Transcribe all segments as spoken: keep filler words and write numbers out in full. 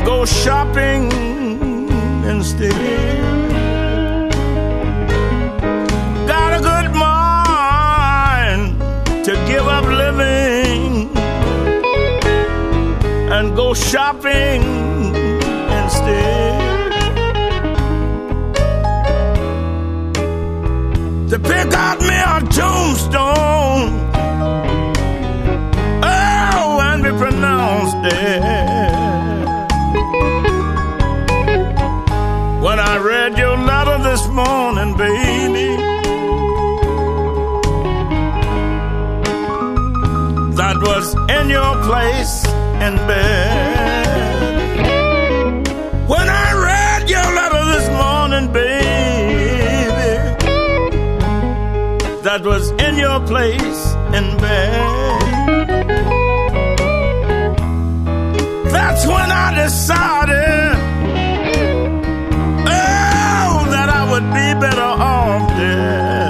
go shopping instead. Got a good mind to give up living and go shopping instead. To pick out me a tombstone, oh, and be pronounced dead. When I read your letter this morning, baby, that was in your place in bed. When I read your letter this morning, baby, that was in your place in bed. That's when I decided, oh, that I would be better off dead.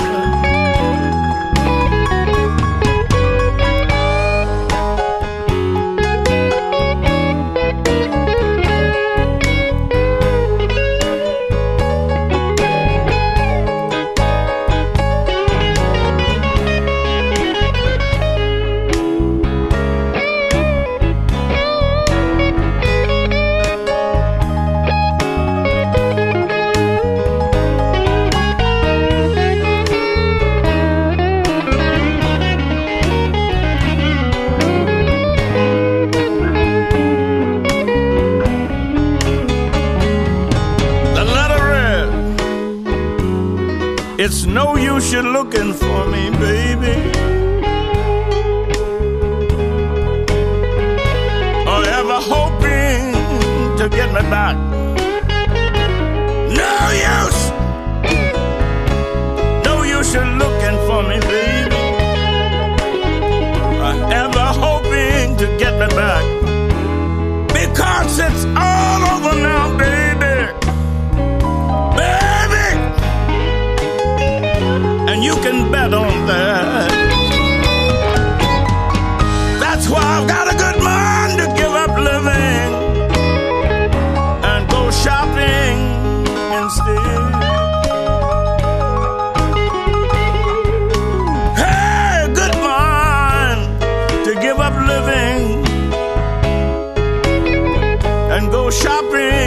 It's no use you looking for me, baby, or ever hoping to get me back. No use, no use you looking for me, baby, or ever hoping to get me back. Because it's all over now, baby. And you can bet on that. That's why I've got a good mind to give up living and go shopping instead. Hey, good mind to give up living and go shopping